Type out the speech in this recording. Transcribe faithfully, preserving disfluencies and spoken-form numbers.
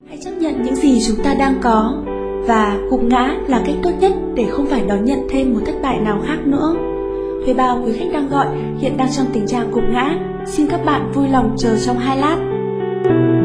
Hãy chấp nhận những gì chúng ta đang có, và gục ngã là cách tốt nhất để không phải đón nhận thêm một thất bại nào khác nữa. Thuê bao quý khách đang gọi hiện đang trong tình trạng gục ngã. Xin các bạn vui lòng chờ trong hai lát.